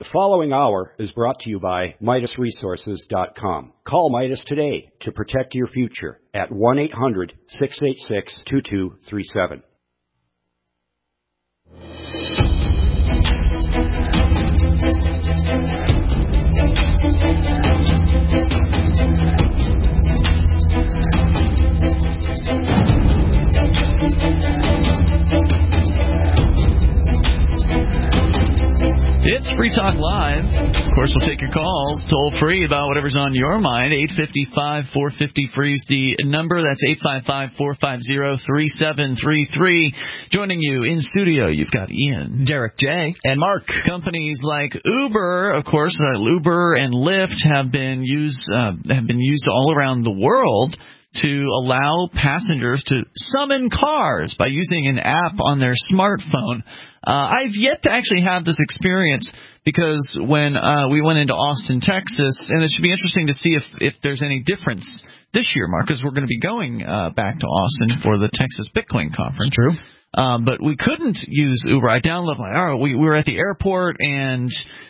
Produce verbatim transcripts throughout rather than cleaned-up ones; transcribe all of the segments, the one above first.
The following hour is brought to you by Midas Resources dot com. Call Midas today to protect your future at one eight hundred, six eight six, two two three seven. It's Free Talk Live. Of course, we'll take your calls toll free about whatever's on your mind. eight five five, four five zero, free is the number. That's eight five five, four five zero, three seven three three. Joining you in studio, you've got Ian, Derek J, and Mark. Companies like Uber, of course, uh, Uber and Lyft have been used uh, have been used all around the world to allow passengers to summon cars by using an app on their smartphone. Uh, I've yet to actually have this experience because when uh, we went into Austin, Texas, and it should be interesting to see if, if there's any difference this year, Mark, because we're going to be going uh, back to Austin for the Texas Bitcoin Conference. That's true. Um, but we couldn't use Uber. I downloaded, like, all right, we, we were at the airport, and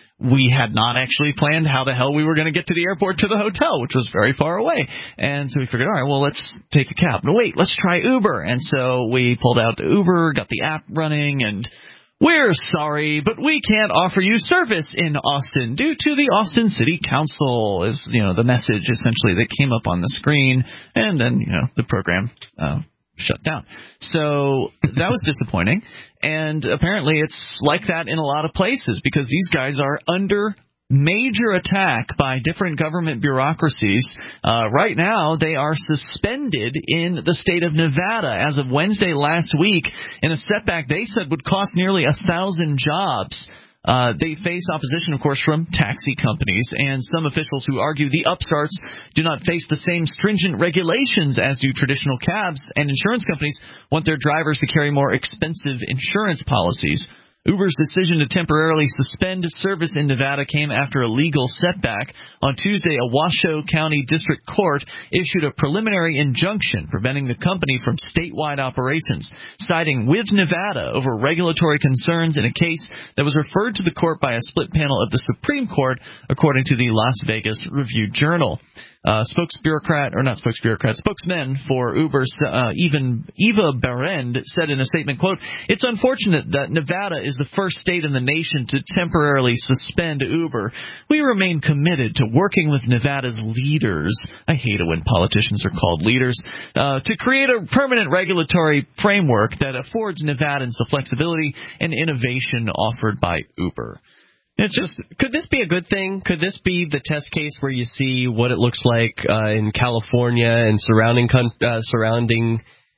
we had not actually planned how the hell we were going to get to the airport to the hotel, which was very far away. And so we figured, all right, well, let's take a cab. No, wait, let's try Uber. And so we pulled out the Uber, got the app running, and we're sorry, but we can't offer you service in Austin due to the Austin City Council, is, you know, the message essentially that came up on the screen. And then, you know, the program uh, shut down. So that was disappointing. And apparently it's like that in a lot of places because these guys are under major attack by different government bureaucracies. Uh, right now, they are suspended in the state of Nevada as of Wednesday last week in a setback they said would cost nearly a thousand jobs. Uh, they face opposition, of course, from taxi companies and some officials who argue the upstarts do not face the same stringent regulations as do traditional cabs, and insurance companies want their drivers to carry more expensive insurance policies. Uber's decision to temporarily suspend service in Nevada came after a legal setback. On Tuesday, a Washoe County District Court issued a preliminary injunction preventing the company from statewide operations, siding with Nevada over regulatory concerns in a case that was referred to the court by a split panel of the Supreme Court, according to the Las Vegas Review-Journal. Uh, spokesbureaucrat, or not spokesbureaucrat, spokesman for Uber's uh, even Eva Berend said in a statement, quote, "It's unfortunate that Nevada is the first state in the nation to temporarily suspend Uber. We remain committed to working with Nevada's leaders," I hate it when politicians are called leaders, uh, "to create a permanent regulatory framework that affords Nevadans the flexibility and innovation offered by Uber." It's just, could this be a good thing? Could this be the test case where you see what it looks like uh, in California and surrounding uh, surrounding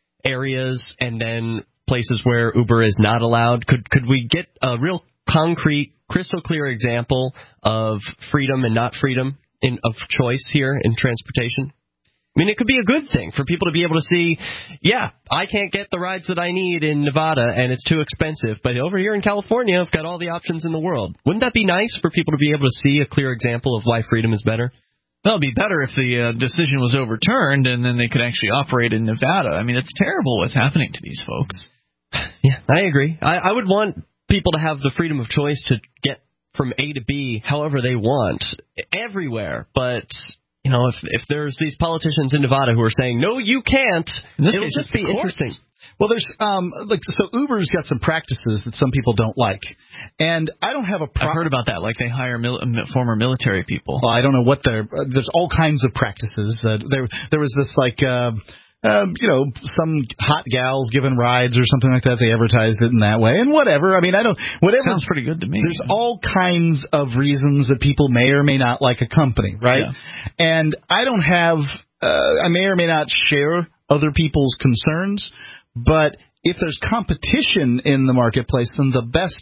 areas, and then places where Uber is not allowed? Could could we get a real concrete, crystal clear example of freedom and not freedom in of choice here in transportation? I mean, it could be a good thing for people to be able to see, yeah, I can't get the rides that I need in Nevada, and it's too expensive. But over here in California, I've got all the options in the world. Wouldn't that be nice for people to be able to see a clear example of why freedom is better? Well, it'd be better if the uh, decision was overturned and then they could actually operate in Nevada. I mean, it's terrible what's happening to these folks. Yeah, I agree. I, I would want people to have the freedom of choice to get from A to B however they want, everywhere, but you know, if if there's these politicians in Nevada who are saying, no, you can't, it'll just be interesting. Well, there's, um, like, so Uber's got some practices that some people don't like. And I don't have a problem. I've heard about that, like they hire mil- former military people. Well, I don't know what they're, uh, there's all kinds of practices. Uh, there, there was this, like, uh, Um, you know, some hot gals giving rides or something like that. They advertised it in that way, and whatever. I mean, I don't. Whatever. Sounds pretty good to me. There's all kinds of reasons that people may or may not like a company, right? Yeah. And I don't have. Uh, I may or may not share other people's concerns, but if there's competition in the marketplace, then the best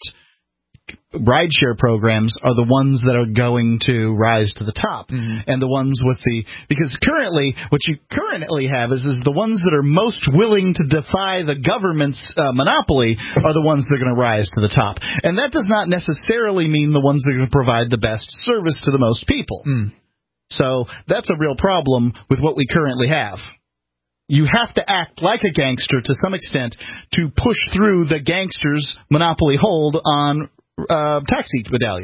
rideshare programs are the ones that are going to rise to the top, mm-hmm. and the ones with the because currently what you currently have is is the ones that are most willing to defy the government's uh, monopoly are the ones that are going to rise to the top, and that does not necessarily mean the ones that are going to provide the best service to the most people. Mm. So that's a real problem with what we currently have. You have to act like a gangster to some extent to push through the gangster's monopoly hold on Uh, taxi medallions.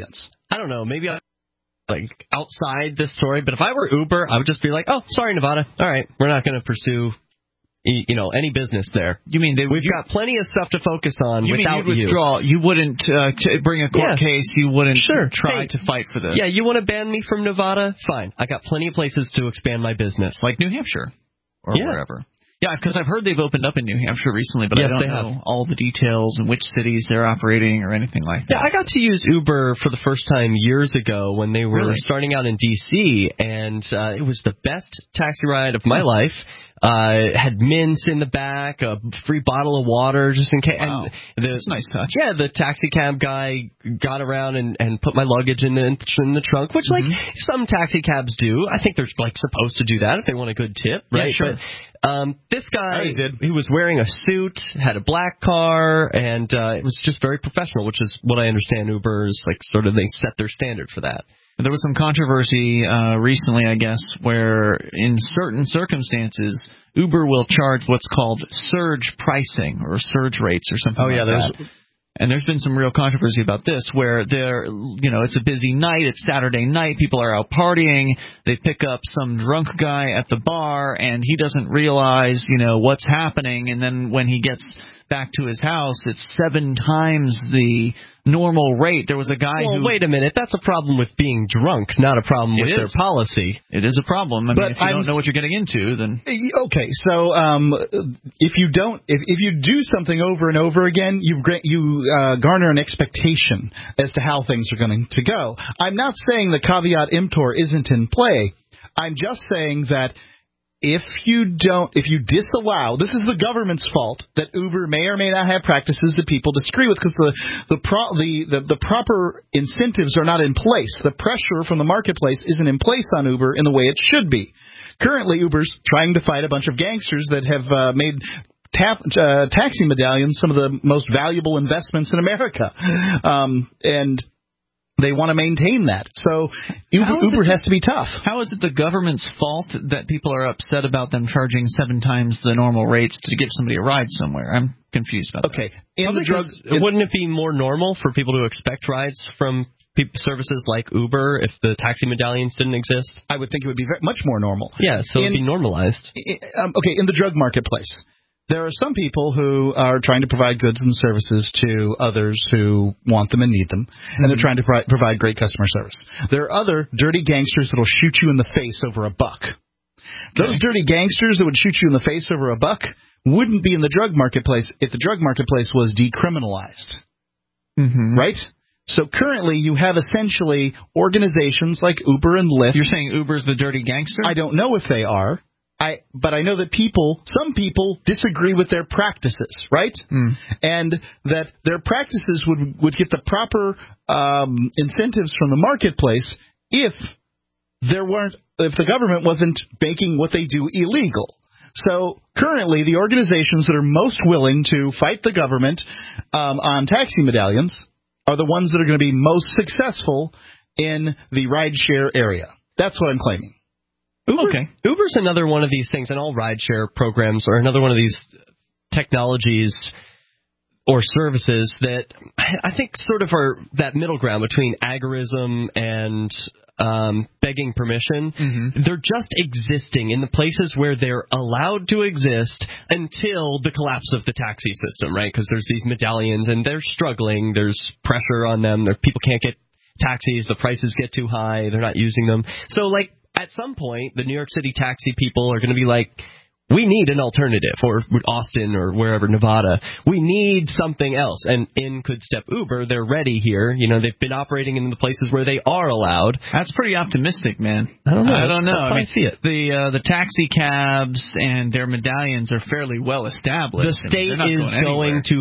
I don't know, maybe I like outside this story, but if I were Uber, I would just be like, oh, sorry, Nevada. All right, we're not going to pursue, you know, any business there. You mean they, We've you, got plenty of stuff to focus on you without mean you'd withdraw. You. You wouldn't uh, t- bring a court Yeah. case. You wouldn't sure. try hey, to fight for this. Yeah, you want to ban me from Nevada? Fine. I got plenty of places to expand my business. Like New Hampshire or yeah. wherever. Yeah, because I've heard they've opened up in New Hampshire recently, but yes, I don't they know have. all the details and which cities they're operating or anything like that. Yeah, I got to use Uber for the first time years ago when they were really? starting out in D C, and uh, it was the best taxi ride of my life. Uh, had mints in the back, a free bottle of water just in case. Wow. And the, That's a nice touch. Yeah, the taxi cab guy got around and, and put my luggage in the, in the trunk, which Mm-hmm. like some taxi cabs do. I think they're like supposed to do that if they want a good tip, right? Yeah, sure. But, um, this guy, he did. he was wearing a suit, had a black car, and uh, it was just very professional, which is what I understand Uber is like. Sort of they set their standard for that. There was some controversy uh, recently, I guess, where in certain circumstances, Uber will charge what's called surge pricing or surge rates or something Oh, like yeah, there's- that. And there's been some real controversy about this, where they're, you know, it's a busy night, it's Saturday night, people are out partying, they pick up some drunk guy at the bar, and he doesn't realize, you know, what's happening, and then when he gets back to his house, it's seven times the normal rate. There was a guy well, who... wait a minute. That's a problem with being drunk, not a problem It with is. their policy. It is a problem. I But mean, if you I'm- don't know what you're getting into, then... Okay, so um, if you don't, if, if you do something over and over again, you gra- you uh, garner an expectation as to how things are going to go. I'm not saying the caveat emptor isn't in play. I'm just saying that if you don't, if you disallow, this is the government's fault that Uber may or may not have practices that people disagree with because the the, pro, the the the proper incentives are not in place. The pressure from the marketplace isn't in place on Uber in the way it should be. Currently, Uber's trying to fight a bunch of gangsters that have uh, made tap, uh, taxi medallions some of the most valuable investments in America, um, and they want to maintain that. So Uber, Uber has to be tough. How is it the government's fault that people are upset about them charging seven times the normal rates to give somebody a ride somewhere? I'm confused about Okay, that. in the drug, in, Wouldn't it be more normal for people to expect rides from pe- services like Uber if the taxi medallions didn't exist? I would think it would be very, much more normal. Yeah, so it'd In- be normalized. I- um, okay, in the drug marketplace, there are some people who are trying to provide goods and services to others who want them and need them, and they're trying to pro- provide great customer service. There are other dirty gangsters that will shoot you in the face over a buck. Those Okay. dirty gangsters that would shoot you in the face over a buck wouldn't be in the drug marketplace if the drug marketplace was decriminalized, Mm-hmm. right? So currently you have essentially organizations like Uber and Lyft. You're saying Uber's the dirty gangster? I don't know if they are. I, but I know that people, some people disagree with their practices, right? Mm. And that their practices would would get the proper um, incentives from the marketplace if there weren't, if the government wasn't making what they do illegal. So currently, the organizations that are most willing to fight the government um, on taxi medallions are the ones that are going to be most successful in the rideshare area. That's what I'm claiming. Uber, Okay. Uber's another one of these things, and all rideshare programs are another one of these technologies or services that I think sort of are that middle ground between agorism and um, begging permission. Mm-hmm. They're just existing in the places where they're allowed to exist until the collapse of the taxi system, right? Because there's these medallions, and they're struggling. There's pressure on them. There, people can't get taxis. The prices get too high. They're not using them. So, like, at some point, the New York City taxi people are going to be like, we need an alternative, or Austin or wherever, Nevada. We need something else. And in could step Uber. They're ready here. You know, they've been operating in the places where they are allowed. That's pretty optimistic, man. I don't know. I don't know. That's how I I mean, see it. The uh, the taxi cabs and their medallions are fairly well established. The I mean, state they're not is going, going to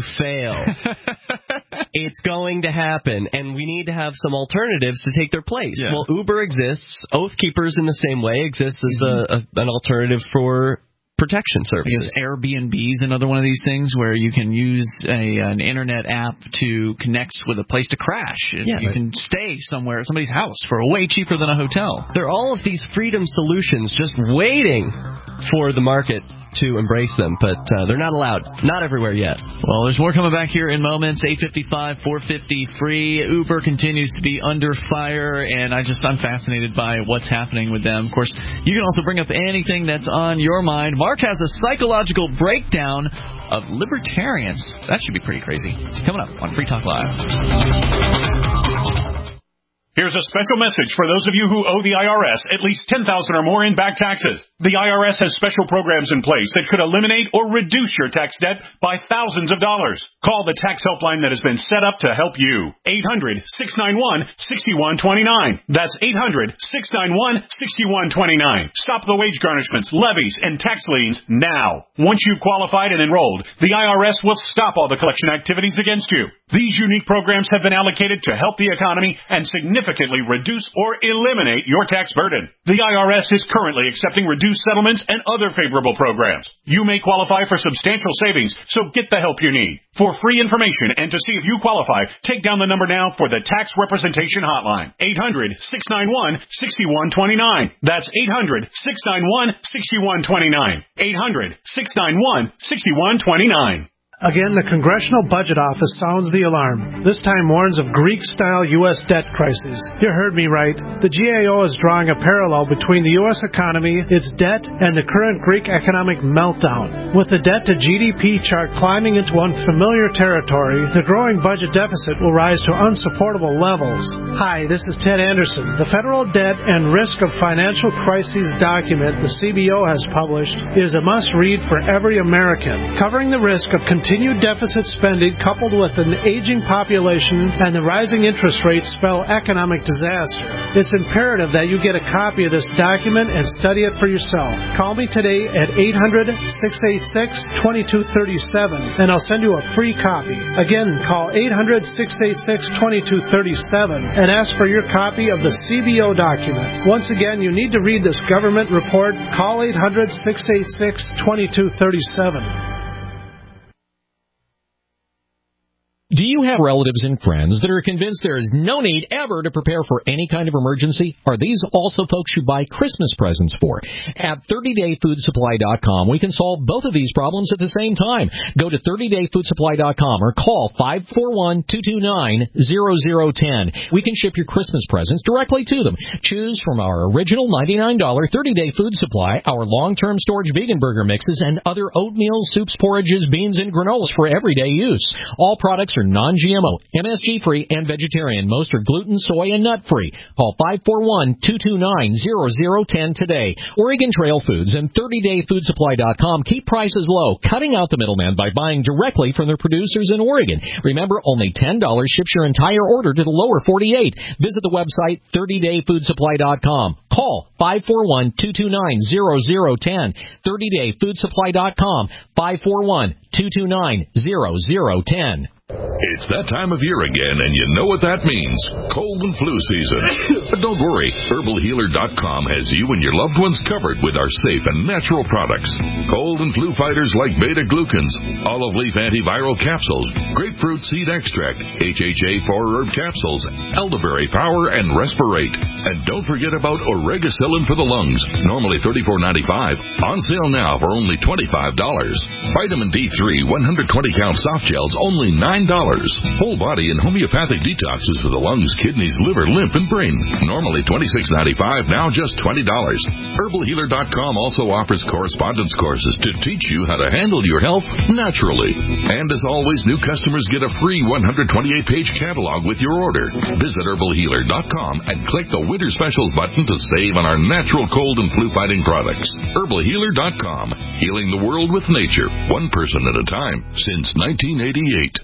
fail. It's going to happen, and we need to have some alternatives to take their place. Yeah. Well, Uber exists. Oath Keepers, in the same way, exists as a, a, an alternative for protection I services. guess Airbnb is another one of these things where you can use a an internet app to connect with a place to crash. And Yeah, you but- can stay somewhere at somebody's house for way cheaper than a hotel. There are all of these freedom solutions just waiting for the market to embrace them, but uh, they're not allowed. Not everywhere yet. Well, there's more coming back here in moments. eight fifty-five, four fifty free. Uber continues to be under fire, and I just, I'm fascinated by what's happening with them. Of course, you can also bring up anything that's on your mind. Mark has a psychological breakdown of libertarians. That should be pretty crazy. Coming up on Free Talk Live. Here's a special message for those of you who owe the I R S at least ten thousand dollars or more in back taxes. The I R S has special programs in place that could eliminate or reduce your tax debt by thousands of dollars. Call the tax helpline that has been set up to help you. eight hundred, six nine one, six one two nine. That's eight hundred, six nine one, six one two nine. Stop the wage garnishments, levies, and tax liens now. Once you've qualified and enrolled, the I R S will stop all the collection activities against you. These unique programs have been allocated to help the economy and significantly reduce or eliminate your tax burden. The I R S is currently accepting reduced settlements and other favorable programs. You may qualify for substantial savings, so get the help you need. For free information and to see if you qualify, take down the number now for the Tax Representation Hotline. eight hundred, six nine one, six one two nine. That's eight hundred, six nine one, six one two nine. eight hundred, six nine one, six one two nine. Again, the Congressional Budget Office sounds the alarm. This time warns of Greek-style U S debt crisis. You heard me right. The G A O is drawing a parallel between the U S economy, its debt, and the current Greek economic meltdown. With the debt-to-G D P chart climbing into unfamiliar territory, the growing budget deficit will rise to unsupportable levels. Hi, this is Ted Anderson. The Federal Debt and Risk of Financial Crises document the C B O has published is a must-read for every American, covering the risk of continued Continued deficit spending coupled with an aging population and the rising interest rates spell economic disaster. It's imperative that you get a copy of this document and study it for yourself. Call me today at eight hundred, six eight six, two two three seven and I'll send you a free copy. Again, call eight hundred, six eight six, two two three seven and ask for your copy of the C B O document. Once again, you need to read this government report. Call eight hundred, six eight six, two two three seven. Do you have relatives and friends that are convinced there is no need ever to prepare for any kind of emergency? Are these also folks you buy Christmas presents for? At thirty day food supply dot com, we can solve both of these problems at the same time. Go to thirty day food supply dot com or call five four one, two two nine, zero zero one zero. We can ship your Christmas presents directly to them. Choose from our original ninety-nine dollars thirty day food supply, our long-term storage vegan burger mixes, and other oatmeal, soups, porridges, beans, and granolas for everyday use. All products are non-G M O, M S G-free, and vegetarian. Most are gluten, soy, and nut-free. Call five four one, two two nine, zero zero one zero today. Oregon Trail Foods and thirty day food supply dot com keep prices low, cutting out the middleman by buying directly from their producers in Oregon. Remember, only ten dollars ships your entire order to the lower forty-eight. Visit the website thirty day food supply dot com. Call five four one, two two nine, zero zero one zero. thirty day food supply dot com. five four one, two two nine, zero zero one zero. It's that time of year again, and you know what that means. Cold and flu season. But don't worry, herbal healer dot com has you and your loved ones covered with our safe and natural products. Cold and flu fighters like beta-glucans, olive leaf antiviral capsules, grapefruit seed extract, H H A four herb capsules, elderberry power, and respirate. And don't forget about oregacillin for the lungs, normally thirty-four ninety-five, on sale now for only twenty-five dollars. Vitamin D three one hundred twenty count soft gels, only nine dollars. Whole body and homeopathic detoxes for the lungs, kidneys, liver, lymph, and brain. Normally twenty-six ninety-five, now just twenty dollars. herbal healer dot com also offers correspondence courses to teach you how to handle your health naturally. And as always, new customers get a free one hundred twenty-eight page catalog with your order. Visit herbal healer dot com and click the Winter Specials button to save on our natural cold and flu fighting products. herbal healer dot com, healing the world with nature, one person at a time, since nineteen eighty-eight.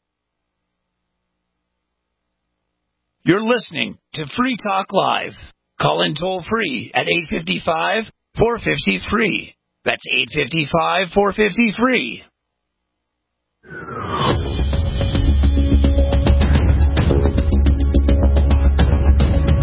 You're listening to Free Talk Live. Call in toll free at eight five five, four five zero, free. That's eight five five, four five zero, free. This is Free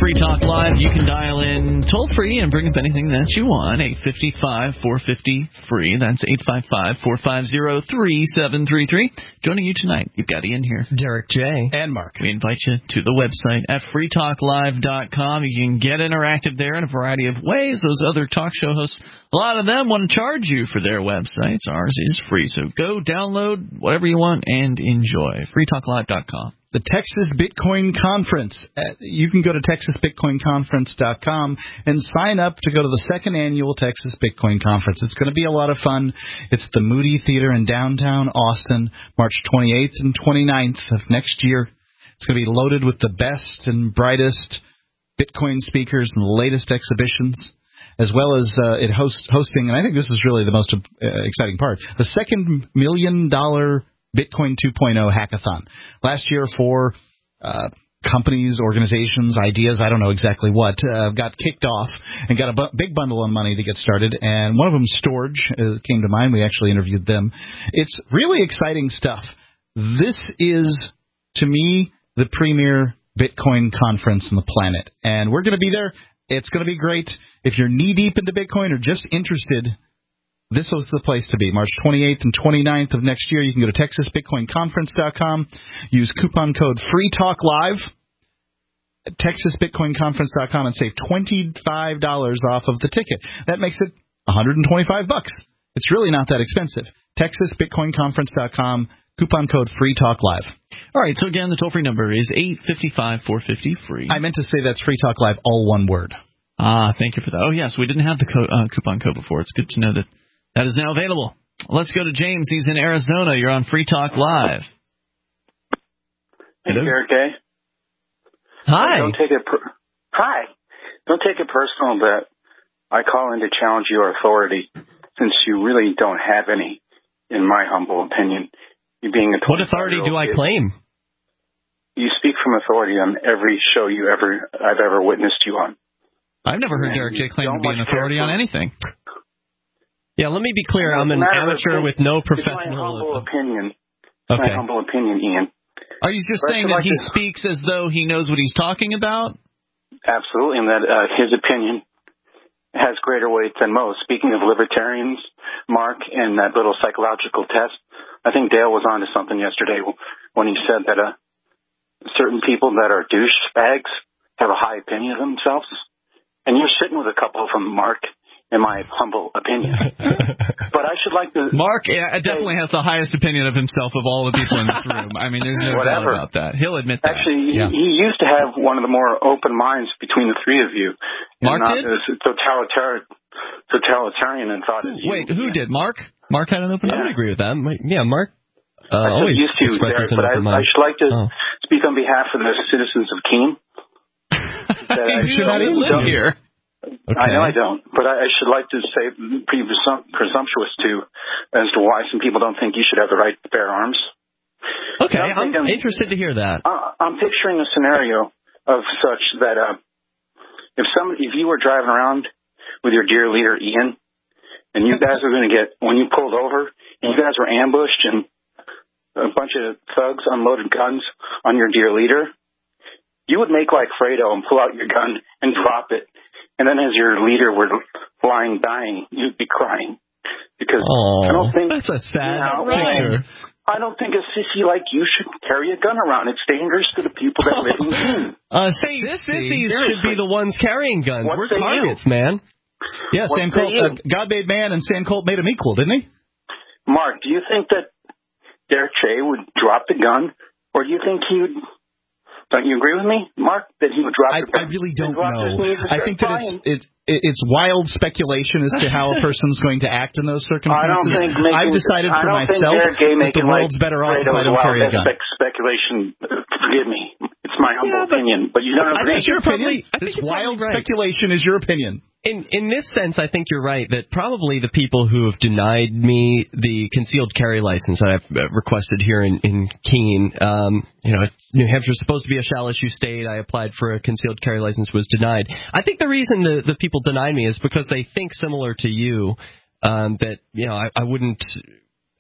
Free Talk Live. You can dial in toll-free and bring up anything that you want. eight five five, four five zero, free. That's eight five five, four five zero, three seven three three. Joining you tonight, you've got Ian here. Derek J. And Mark. We invite you to the website at free talk live dot com. You can get interactive there in a variety of ways. Those other talk show hosts, a lot of them want to charge you for their websites. Ours is free. So go download whatever you want and enjoy. free talk live dot com. The Texas Bitcoin Conference. Uh, you can go to texas bitcoin conference dot com and sign up to go to the second annual Texas Bitcoin Conference. It's going to be a lot of fun. It's the Moody Theater in downtown Austin, March twenty-eighth and twenty-ninth of next year. It's going to be loaded with the best and brightest Bitcoin speakers and the latest exhibitions, as well as uh, it host, hosting, and I think this is really the most uh, exciting part, the second million dollar Bitcoin two point oh hackathon. Last year, for uh, companies, organizations, ideas, I don't know exactly what, uh, got kicked off and got a bu- big bundle of money to get started. And one of them, Storage, uh, came to mind. We actually interviewed them. It's really exciting stuff. This is, to me, the premier Bitcoin conference on the planet. And we're going to be there. It's going to be great. If you're knee-deep into Bitcoin or just interested, this was the place to be. March twenty-eighth and twenty-ninth of next year. You can go to texas bitcoin conference dot com. Use coupon code FREETALKLIVE at texas bitcoin conference dot com and save twenty-five dollars off of the ticket. That makes it one hundred twenty-five bucks. It's really not that expensive. texas bitcoin conference dot com. Coupon code FREETALKLIVE. All right, so again, the toll-free number is eight five five, four five zero, free. I meant to say that's Free Talk Live, all one word. Ah, thank you for that. Oh, yes, we didn't have the co- uh, coupon code before. It's good to know that that is now available. Let's go to James. He's in Arizona. You're on Free Talk Live. Hey, Derek A. Hi. Don't take it per- Hi. Don't take it personal that I call in to challenge your authority, since you really don't have any, in my humble opinion. You being a what authority do I kid. claim? You speak from authority on every show you ever I've ever witnessed you on. I've never heard and Derek J. claim to be an authority on anything. Yeah, let me be clear. I'm an amateur with no professional. It's my humble opinion. It's okay. my humble opinion, Ian. Are you just but saying that like he to... speaks as though he knows what he's talking about? Absolutely, and that uh, his opinion has greater weight than most. Speaking of libertarians, Mark, and that little psychological test, I think Dale was on to something yesterday when he said that uh, certain people that are douchebags have a high opinion of themselves. And you're sitting with a couple of them, Mark, in my humble opinion. But I should like to... Mark yeah, definitely say, has the highest opinion of himself of all the people in this room. I mean, there's no whatever. doubt about that. He'll admit that. Actually, yeah. he, he used to have one of the more open minds between the three of you. Mark not did? As totalitarian, totalitarian and thought as you. Wait, who did? Mark? Mark had an open mind? Yeah. I would agree with that. Yeah, Mark uh, I always used to, expresses Derek, an open but I, mind. I should like to oh. speak on behalf of the citizens of Keene. You should not even live here. Okay. I know I don't, but I, I should like to say, pretty presum- presumptuous too, as to why some people don't think you should have the right to bear arms. Okay, I'm, I'm interested to hear that. Uh, I'm picturing a scenario of such that uh, if some, if you were driving around with your dear leader Ian, and you guys were going to get, when you pulled over, and you guys were ambushed, and a bunch of thugs unloaded guns on your dear leader, you would make like Fredo and pull out your gun and drop it. And then as your leader were lying dying, you'd be crying. Because Aww, I don't think... That's a sad you know, picture. I don't think a sissy like you should carry a gun around. It's dangerous to the people that live in Keene. Uh, say, sissies should be the ones carrying guns. What We're targets, you? man. Yeah, what Sam Colt, uh, God made man and Sam Colt made him equal, didn't he? Mark, do you think that Derek Che would drop the gun? Or do you think he would... Don't you agree with me, Mark, that he would drop I, the gun? I really don't know. I think that it's, it, it's wild speculation as to how a person's going to act in those circumstances. I don't think making, I've decided for myself that the world's like better off if I don't carry a gun. Spe- speculation, forgive me. It's my humble yeah, opinion, but you don't agree. I think your opinion. Probably, I think this wild right. speculation is your opinion. In in this sense, I think you're right that probably the people who have denied me the concealed carry license that I've requested here in, in Keene, um, you know, New Hampshire's supposed to be a shall issue state. I applied for a concealed carry license, was denied. I think the reason the, the people denied me is because they think similar to you, um, that, you know, I, I wouldn't...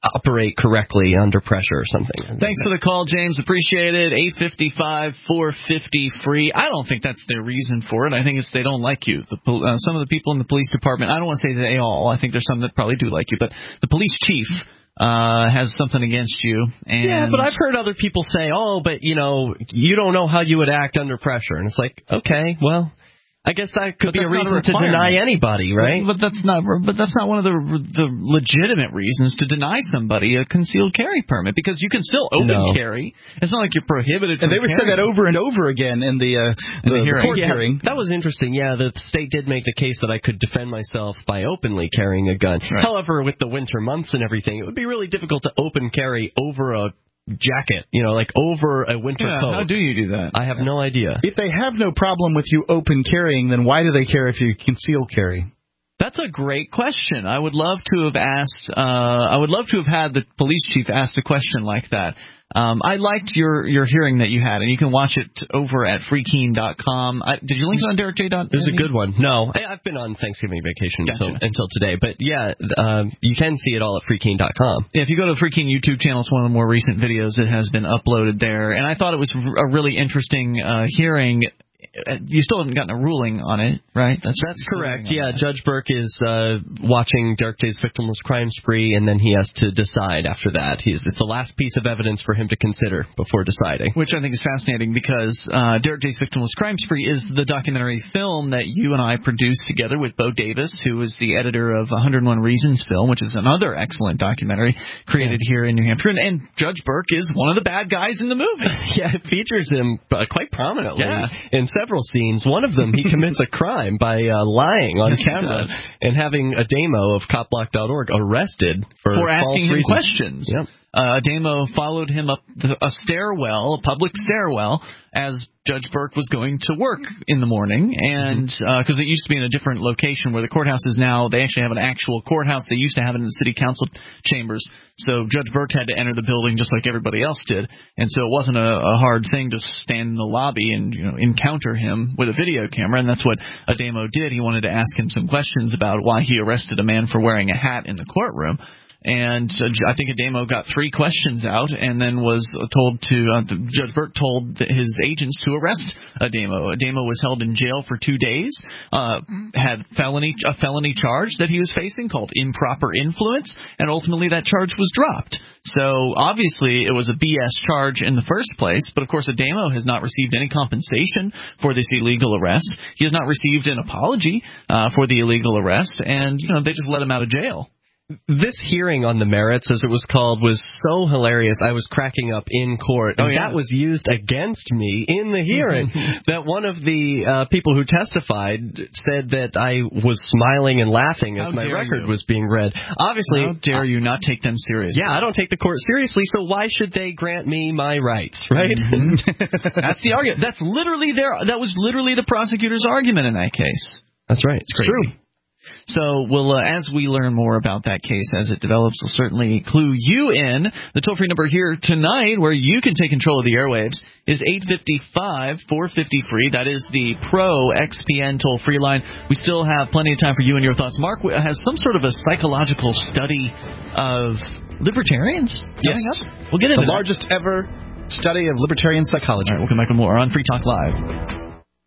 operate correctly under pressure or something. Thanks for the call, James. Appreciate it. eight five five, four five zero, free. I don't think that's their reason for it. I think it's they don't like you. The, uh, some of the people in the police department, I don't want to say they all. I think there's some that probably do like you. But the police chief uh, has something against you. And yeah, but I've heard other people say, oh, but, you know, you don't know how you would act under pressure. And it's like, okay, well, I guess that could be a reason a to deny anybody, right? But, but that's not. But that's not one of the the legitimate reasons to deny somebody a concealed carry permit, because you can still open no. carry. It's not like you're prohibited. And from they would say that over and over again in the, uh, in the, the, hearing. the court yeah, hearing. That was interesting. Yeah, the state did make the case that I could defend myself by openly carrying a gun. Right. However, with the winter months and everything, it would be really difficult to open carry over a jacket, you know, like over a winter yeah, coat. How do you do that? I have no idea. If they have no problem with you open carrying, then why do they care if you conceal carry? That's a great question. I would love to have asked. Uh, I would love to have had the police chief ask a question like that. Um, I liked your, your hearing that you had, and you can watch it over at free keen dot com. I, did you link it on Derek J. It was a good one. No, I, I've been on Thanksgiving vacation Gotcha. until, until today. But, yeah, um, you can see it all at free keen dot com. Yeah, if you go to the Free Keen YouTube channel, it's one of the more recent videos that has been uploaded there. And I thought it was a really interesting uh, hearing. You still haven't gotten a ruling on it, right? That's, That's correct. Yeah, that. Judge Burke is uh, watching Derek J's Victimless Crime Spree, and then he has to decide after that. He's, it's the last piece of evidence for him to consider before deciding. Which I think is fascinating, because uh, Derek J's Victimless Crime Spree is the documentary film that you and I produced together with Bo Davis, who is the editor of one oh one Reasons film, which is another excellent documentary created yeah. here in New Hampshire. And, and Judge Burke is one of the bad guys in the movie. Yeah, it features him uh, quite prominently yeah. in several scenes. One of them, he commits a crime by uh, lying on camera and having Ademo of cop block dot org arrested for, for asking false him reasons. questions. Yep. Uh, Ademo followed him up the, a stairwell, a public stairwell, as Judge Burke was going to work in the morning, and because uh, it used to be in a different location where the courthouse is now, they actually have an actual courthouse. They used to have it in the city council chambers, so Judge Burke had to enter the building just like everybody else did, and so it wasn't a, a hard thing to stand in the lobby and, you know, encounter him with a video camera, and that's what Ademo did. He wanted to ask him some questions about why he arrested a man for wearing a hat in the courtroom. And uh, I think Ademo got three questions out, and then was told to uh, Judge Burke told his agents to arrest Ademo. Ademo was held in jail for two days, uh, had felony a felony charge that he was facing called improper influence, and ultimately that charge was dropped. So obviously it was a B S charge in the first place, but of course Ademo has not received any compensation for this illegal arrest. He has not received an apology uh, for the illegal arrest, and you know they just let him out of jail. This hearing on the merits, as it was called, was so hilarious. I was cracking up in court, and oh, yeah. that was used against me in the hearing. That one of the uh, people who testified said that I was smiling and laughing as How my record you? was being read. Obviously, how dare you not take them seriously? Yeah, I don't take the court seriously, so why should they grant me my rights, right? Mm-hmm. That's the argument. That's literally their. That was literally the prosecutor's argument in that case. That's right. It's crazy. True. So, we'll, uh, as we learn more about that case as it develops, we'll certainly clue you in. The toll-free number here tonight, where you can take control of the airwaves, is eight five five, four five zero, free. That is the Pro X P N toll-free line. We still have plenty of time for you and your thoughts. Mark has some sort of a psychological study of libertarians coming yes. up. We'll get into the that. largest ever study of libertarian psychology. All right, we'll come back with more on Free Talk Live.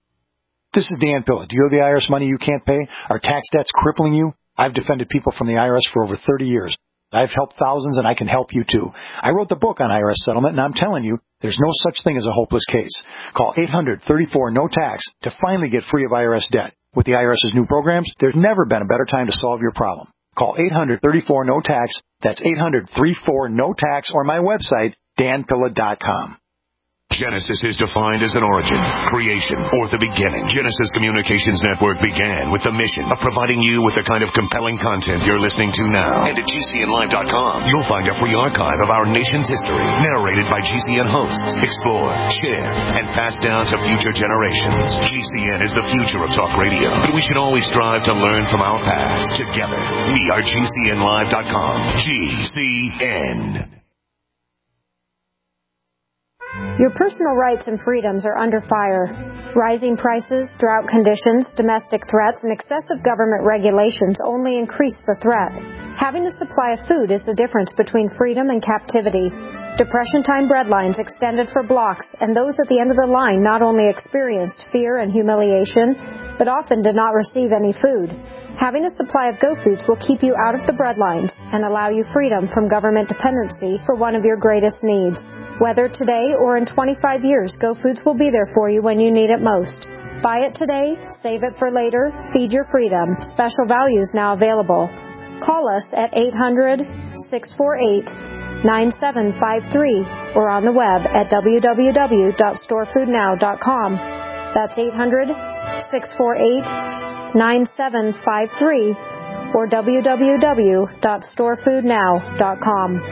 This is Dan Pilla. Do you owe the I R S money you can't pay? Are tax debts crippling you? I've defended people from the I R S for over thirty years. I've helped thousands, and I can help you, too. I wrote the book on I R S settlement, and I'm telling you, there's no such thing as a hopeless case. Call eight hundred, thirty-four, no tax to finally get free of I R S debt. With the IRS's new programs, there's never been a better time to solve your problem. Call eight hundred, thirty-four, no tax. That's eight hundred, thirty-four, no tax, or my website, dan pilla dot com. Genesis is defined as an origin, creation, or the beginning. Genesis Communications Network began with the mission of providing you with the kind of compelling content you're listening to now. And at G C N live dot com, you'll find a free archive of our nation's history, narrated by G C N hosts, explored, shared, and passed down to future generations. G C N is the future of talk radio, but we should always strive to learn from our past. Together, we are G C N live dot com. G C N. Your personal rights and freedoms are under fire. Rising prices, drought conditions, domestic threats, and excessive government regulations only increase the threat. Having a supply of food is the difference between freedom and captivity. Depression-time breadlines extended for blocks, and those at the end of the line not only experienced fear and humiliation, but often did not receive any food. Having a supply of GoFoods will keep you out of the breadlines and allow you freedom from government dependency for one of your greatest needs. Whether today or in twenty-five years, GoFoods will be there for you when you need it most. Buy it today, save it for later, feed your freedom. Special values now available. Call us at eight hundred, six four eight, nine seven five three or on the web at w w w dot store food now dot com. That's eight hundred, six four eight, nine seven five three or w w w dot store food now dot com.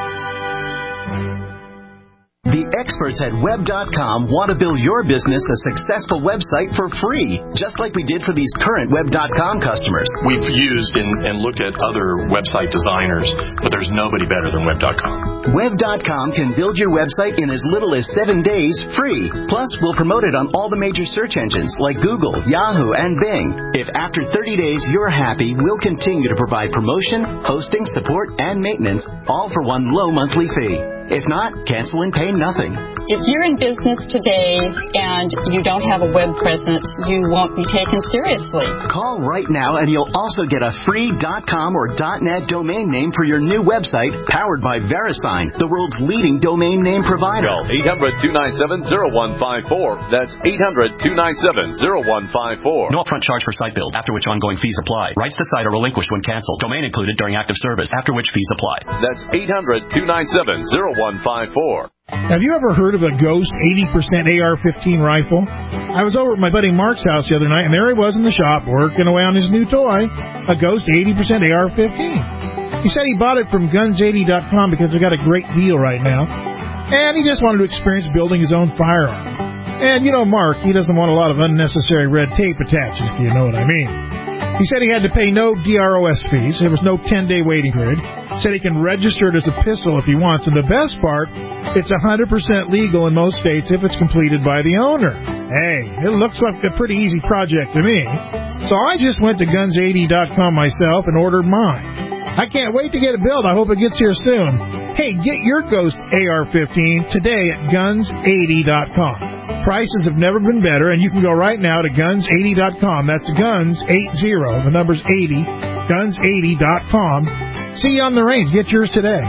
The experts at web dot com want to build your business a successful website for free, just like we did for these current web dot com customers. We've used and, and looked at other website designers, but there's nobody better than web dot com. web dot com can build your website in as little as seven days free. Plus, we'll promote it on all the major search engines like Google, Yahoo, and Bing. If after thirty days you're happy, we'll continue to provide promotion, hosting, support, and maintenance, all for one low monthly fee. If not, cancel and pay nothing. If you're in business today and you don't have a web presence, you won't be taken seriously. Call right now and you'll also get a free .com or .net domain name for your new website, powered by VeriSign, the world's leading domain name provider. Call eight hundred, two nine seven, zero one five four. That's eight hundred, two nine seven, zero one five four. No upfront charge for site build, after which ongoing fees apply. Rights to site are relinquished when canceled. Domain included during active service, after which fees apply. That's eight hundred, two nine seven, zero one five four. Have you ever heard of a Ghost eighty percent A R fifteen rifle? I was over at my buddy Mark's house the other night, and there he was in the shop working away on his new toy, a Ghost eighty percent A R fifteen. He said he bought it from guns eighty dot com because they got a great deal right now, and he just wanted to experience building his own firearm. And, you know, Mark, he doesn't want a lot of unnecessary red tape attached, if you know what I mean. He said he had to pay no D R O S fees. There was no ten-day waiting period. Said he can register it as a pistol if he wants. And the best part, it's one hundred percent legal in most states if it's completed by the owner. Hey, it looks like a pretty easy project to me. So I just went to guns eighty dot com myself and ordered mine. I can't wait to get it built. I hope it gets here soon. Hey, get your Ghost A R fifteen today at guns eighty dot com. Prices have never been better, and you can go right now to guns eighty dot com. That's guns eighty, the number's eighty, guns eighty dot com. See you on the range. Get yours today.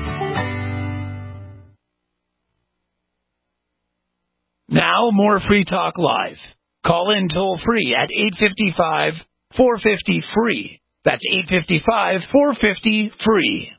Now, more Free Talk Live. Call in toll free at eight five five, four five zero, free. That's eight five five, four five zero, free.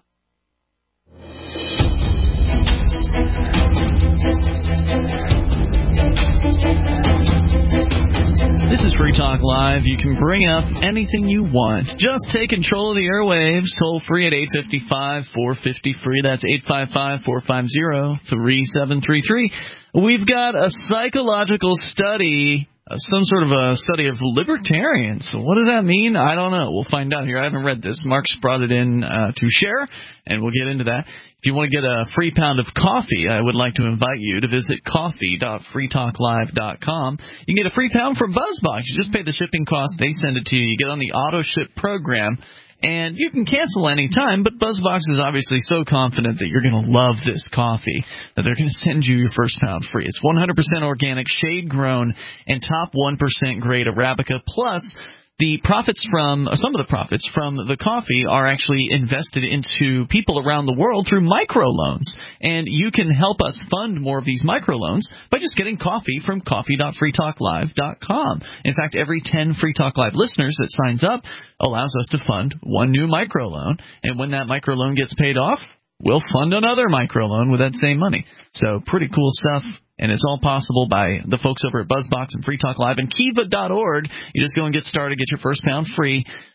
This is Free Talk Live. You can bring up anything you want. Just take control of the airwaves. Toll free at eight five five, four five zero, free. That's eight five five, four five zero, three seven three three. We've got a psychological study, uh, some sort of a study of libertarians. What does that mean? I don't know. We'll find out here. I haven't read this. Mark's brought it in uh, to share, and we'll get into that. If you want to get a free pound of coffee, I would like to invite you to visit coffee dot free talk live dot com. You can get a free pound from BuzzBox. You just pay the shipping cost. They send it to you. You get on the auto ship program, and you can cancel any time, but BuzzBox is obviously so confident that you're going to love this coffee that they're going to send you your first pound free. It's one hundred percent organic, shade-grown, and top one percent grade Arabica, plus the profits from, some of the profits from the coffee are actually invested into people around the world through microloans. And you can help us fund more of these microloans by just getting coffee from coffee dot free talk live dot com. In fact, every ten Free Talk Live listeners that signs up allows us to fund one new microloan. And when that microloan gets paid off, we'll fund another microloan with that same money. So pretty cool stuff. And it's all possible by the folks over at BuzzBox and Free Talk Live and Kiva dot org. You just go and get started, get your first pound free.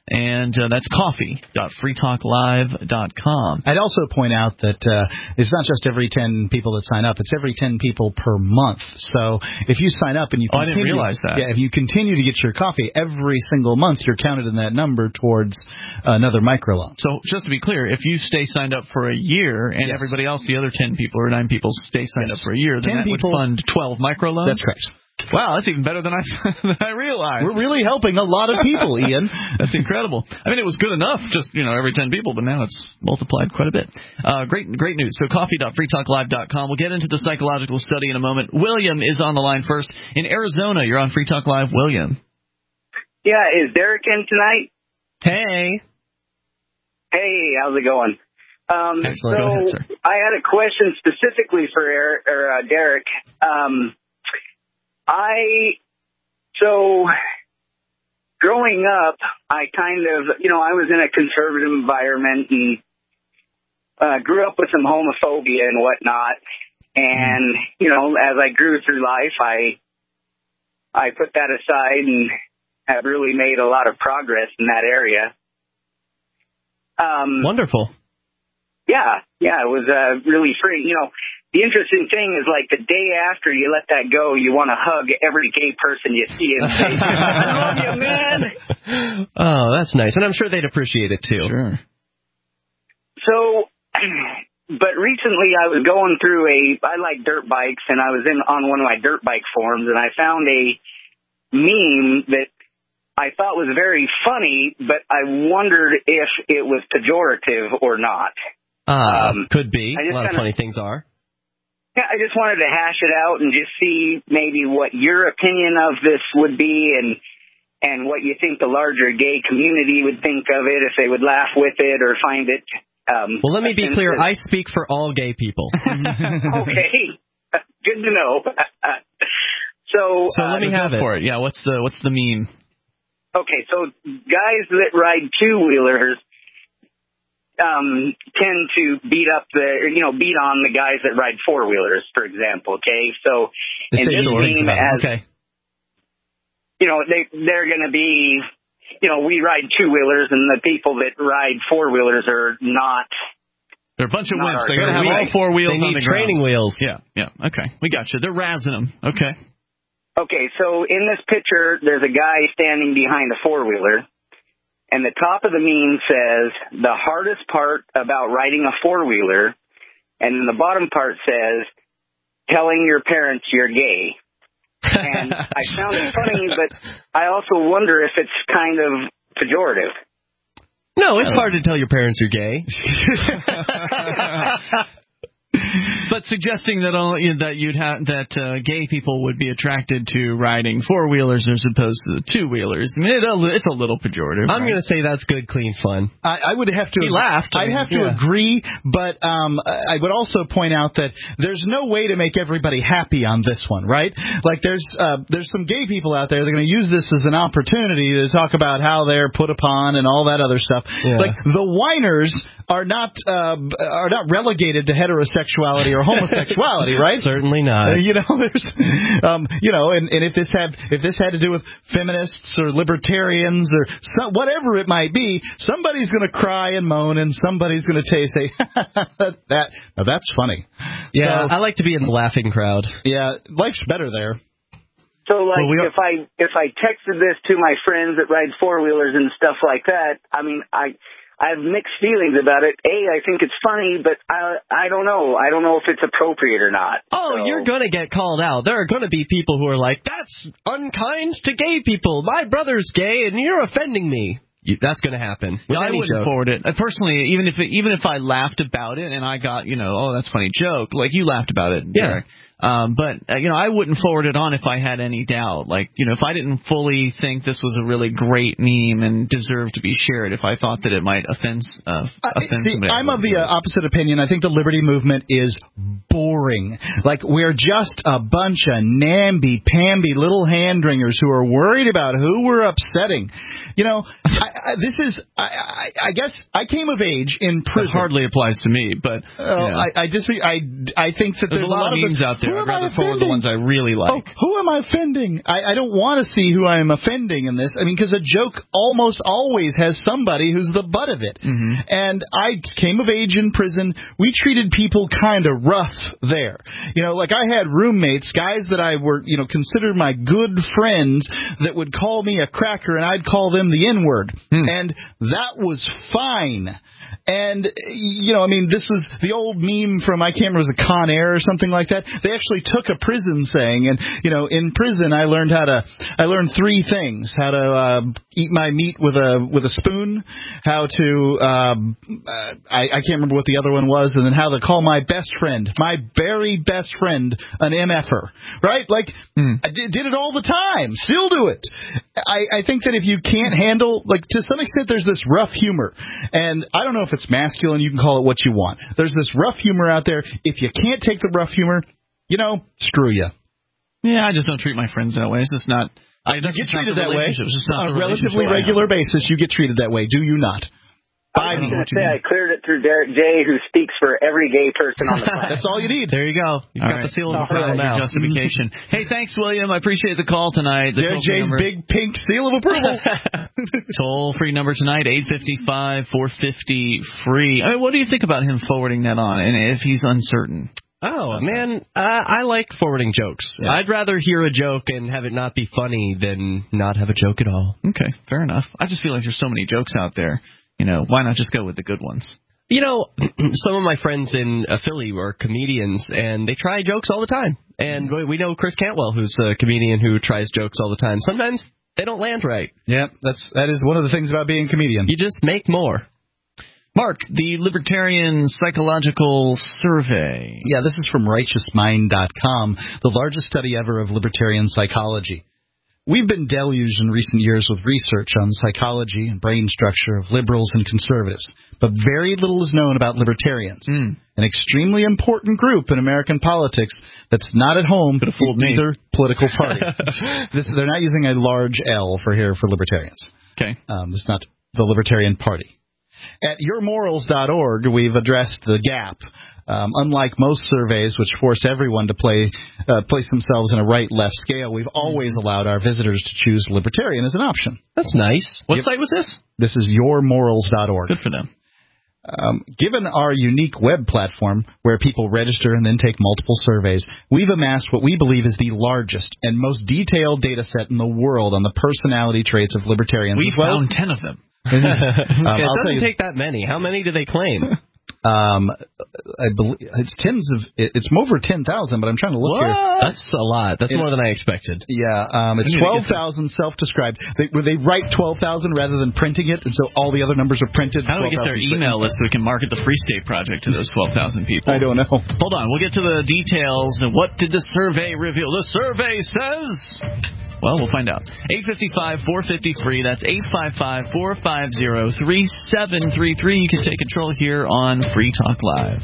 And uh, that's coffee dot free talk live dot com. I'd also point out that uh, it's not just every ten people that sign up; it's every ten people per month. So if you sign up and you oh, continue, I didn't realize that. Yeah, if you continue to get your coffee every single month, you're counted in that number towards another microloan. So just to be clear, if you stay signed up for a year and yes. everybody else, the other ten people or nine people, stay signed yes. up for a year, then ten that people, would fund twelve microloans. That's correct. Wow, that's even better than I than I realized. We're really helping a lot of people, Ian. That's incredible. I mean, it was good enough, just you know, every ten people, but now it's multiplied quite a bit. Uh, great, great news. So coffee dot free talk live dot com. We'll get into the psychological study in a moment. William is on the line first in Arizona. You're on Free Talk Live, William. Yeah, is Derek in tonight? Hey. Hey, how's it going? Um, Excellent. So Go ahead, sir. I had a question specifically for Eric, or, uh, Derek. Um, I, so growing up, I kind of, you know, I was in a conservative environment and uh, grew up with some homophobia and whatnot. And, you know, as I grew through life, I, I put that aside and have really made a lot of progress in that area. Um, Wonderful. Yeah, yeah, it was uh, really free. You know, the interesting thing is, like, the day after you let that go, you want to hug every gay person you see and say, I love you, man. Oh, that's nice. And I'm sure they'd appreciate it, too. Sure. So, but recently I was going through a, I like dirt bikes, and I was in on one of my dirt bike forums, and I found a meme that I thought was very funny, but I wondered if it was pejorative or not. Uh, um, could be. A lot kinda, of funny things are. Yeah, I just wanted to hash it out and just see maybe what your opinion of this would be, and and what you think the larger gay community would think of it, if they would laugh with it or find it. Um, well, let me be clear. Of, I speak for all gay people. Okay, good to know. so, so let uh, me have it. For it. Yeah, what's the what's the meme? Okay, so guys that ride two wheelers um, tend to beat up the, you know, beat on the guys that ride four wheelers, for example. Okay, so in this meme, as okay. you know, they they're going to be, you know, we ride two wheelers, and the people that ride four wheelers are not. They're a bunch of not wimps. They're going to have all four wheels they on need the training ground. wheels. Yeah, yeah. Okay, we got you. They're razzing them. Okay. Okay, so in this picture, there's a guy standing behind a four-wheeler, and the top of the meme says, the hardest part about riding a four-wheeler, and then the bottom part says, telling your parents you're gay. And I found it funny, but I also wonder if it's kind of pejorative. No, it's hard to tell your parents you're gay. But suggesting that all, that you'd have that uh, gay people would be attracted to riding four wheelers as opposed to the two wheelers. I mean, it, it's a little pejorative. I'm right? going to say that's good, clean fun. I, I would have to. He laughed. I'd I mean, have to yeah. agree, but um, I would also point out that there's no way to make everybody happy on this one, right? Like there's uh, there's some gay people out there that are going to use this as an opportunity to talk about how they're put upon and all that other stuff. Yeah. Like the whiners are not uh, are not relegated to heterosexuality or homosexuality, right? Certainly not. Uh, you know, there's, um, you know, and, and if this had if this had to do with feminists or libertarians or so, whatever it might be, somebody's going to cry and moan, and somebody's going to say, say that now that's funny. Yeah, so, I like to be in the laughing crowd. Yeah, life's better there. So, like, well, we are, if I if I texted this to my friends that ride four wheelers and stuff like that, I mean, I. I have mixed feelings about it. A, I think it's funny, but I I don't know. I don't know if it's appropriate or not. Oh, so. You're going to get called out. There are going to be people who are like, that's unkind to gay people. My brother's gay, and you're offending me. You, that's going to happen. Well, I wouldn't joke. forward it. Uh, personally, even if it, even if I laughed about it and I got, you know, oh, that's a funny joke, like you laughed about it, Derek. Yeah. Um, but, uh, you know, I wouldn't forward it on if I had any doubt. Like, you know, if I didn't fully think this was a really great meme and deserved to be shared, if I thought that it might offend, uh, offend See, somebody. I'm of the uh, opposite opinion. I think the liberty movement is boring. Like, we're just a bunch of namby-pamby little hand-wringers who are worried about who we're upsetting. You know, I, I, this is, I, I, I guess, I came of age in prison. It hardly applies to me, but Uh, yeah. I, I just, I, I think that there's, there's a lot, lot of memes the, out there. Who I'd rather forward the ones I really like. Oh, who am I offending? I, I don't want to see who I am offending in this. I mean, because a joke almost always has somebody who's the butt of it. Mm-hmm. And I came of age in prison. We treated people kind of rough there. You know, like I had roommates, guys that I were, you know, considered my good friends that would call me a cracker and I'd call them the N-word. Hmm. And that was fine. And, you know, I mean, this was the old meme from, I can't remember, was it Con Air or something like that? They actually took a prison saying, and, you know, in prison I learned how to, I learned three things. How to uh, eat my meat with a with a spoon, how to, um, uh, I, I can't remember what the other one was, and then how to call my best friend, my very best friend, an M F-er, right? Like, mm. I did, did it all the time, still do it. I, I think that if you can't handle, like, to some extent there's this rough humor, and I don't know if it's masculine, you can call it what you want. There's this rough humor out there. If you can't take the rough humor, you know, screw you. Yeah, I just don't treat my friends that way. It's just not. I you get treated that way. It's just not on a relatively regular basis. You get treated that way. Do you not? I was going to say I cleared it through Derek J, who speaks for every gay person on the planet. That's all you need. There you go. You've all got right. the seal of All approval right. now. Justification. Hey, thanks, William. I appreciate the call tonight. The Derek J's number. big pink seal of approval. Toll-free number tonight, eight five five, four five zero, free. I mean, what do you think about him forwarding that on, and if he's uncertain? Oh, man, uh, I like forwarding jokes. Yeah. I'd rather hear a joke and have it not be funny than not have a joke at all. Okay, fair enough. I just feel like there's so many jokes out there. You know, why not just go with the good ones? You know, some of my friends in uh, Philly are comedians, and they try jokes all the time. And we know Chris Cantwell, who's a comedian who tries jokes all the time. Sometimes they don't land right. Yeah, that's that is one of the things about being a comedian. You just make more. Mark, the Libertarian Psychological Survey. Yeah, this is from righteous mind dot com, the largest study ever of libertarian psychology. We've been deluged in recent years with research on psychology and brain structure of liberals and conservatives, but very little is known about libertarians, mm. an extremely important group in American politics that's not at home with either political party. this, they're not using a large L for here for libertarians. Okay. Um, it's not the Libertarian Party. At your morals dot org, we've addressed the gap. Um, unlike most surveys, which force everyone to play uh, place themselves in a right-left scale, we've always allowed our visitors to choose libertarian as an option. That's nice. What yep. site was this? This is your morals dot org. Good for them. Um, given our unique web platform, where people register and then take multiple surveys, we've amassed what we believe is the largest and most detailed data set in the world on the personality traits of libertarians. We well. found ten of them. um, it I'll doesn't you, take that many. How many do they claim? Um, I believe it's tens of it's over ten thousand, but I'm trying to look what? here. That's a lot. That's it, more than I expected. Yeah, um, it's twelve thousand self-described. They, where they write twelve thousand rather than printing it, and so all the other numbers are printed. How do we get their email list so we can market the Free State Project to those twelve thousand people? I don't know. Hold on, we'll get to the details. And what did the survey reveal? The survey says. Well, we'll find out. eight five five, four five zero, free. That's eight five five, four five zero, three seven three three. You can take control here on Free Talk Live.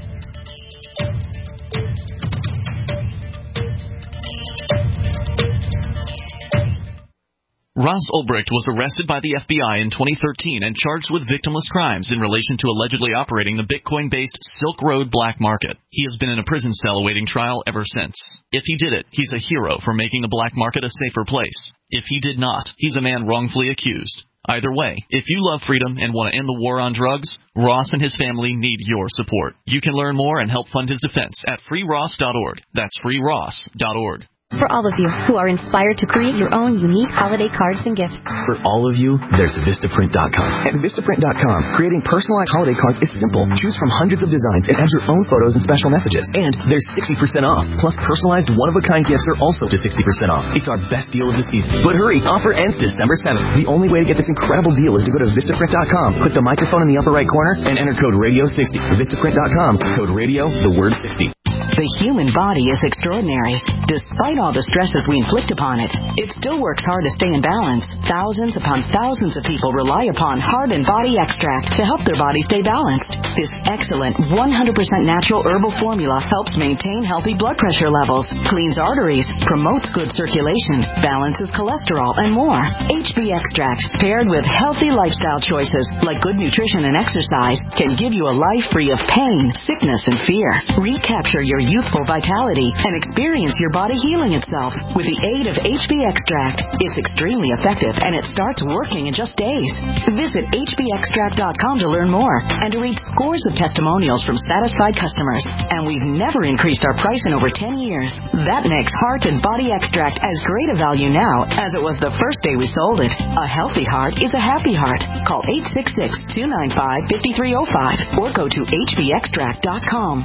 Ross Ulbricht was arrested by the F B I in twenty thirteen and charged with victimless crimes in relation to allegedly operating the Bitcoin-based Silk Road black market. He has been in a prison cell awaiting trial ever since. If he did it, he's a hero for making the black market a safer place. If he did not, he's a man wrongfully accused. Either way, if you love freedom and want to end the war on drugs, Ross and his family need your support. You can learn more and help fund his defense at free ross dot org. That's free ross dot org. For all of you who are inspired to create your own unique holiday cards and gifts. For all of you, there's Vistaprint dot com. At Vistaprint dot com, creating personalized holiday cards is simple. Choose from hundreds of designs and add your own photos and special messages. And there's sixty percent off. Plus, personalized one-of-a-kind gifts are also to sixty percent off. It's our best deal of the season. But hurry, offer ends December seventh. The only way to get this incredible deal is to go to Vistaprint dot com, click the microphone in the upper right corner, and enter code radio sixty. Vistaprint dot com, code radio, the word sixty. The human body is extraordinary. Despite all the stresses we inflict upon it, it still works hard to stay in balance. Thousands upon thousands of people rely upon Heart and Body Extract to help their body stay balanced. This excellent one hundred percent natural herbal formula helps maintain healthy blood pressure levels, cleans arteries, promotes good circulation, balances cholesterol, and more. H B Extract, paired with healthy lifestyle choices like good nutrition and exercise, can give you a life free of pain, sickness, and fear. Recapture your youthful vitality and experience your body healing itself with the aid of H B Extract. It's extremely effective, and it starts working in just days. Visit H B extract dot com to learn more and to read scores of testimonials from satisfied customers. And we've never increased our price in over ten years. That makes Heart and Body Extract as great a value now as it was the first day we sold it. A healthy heart is a happy heart. Call eight six six, two nine five, five three zero five or go to H B extract dot com.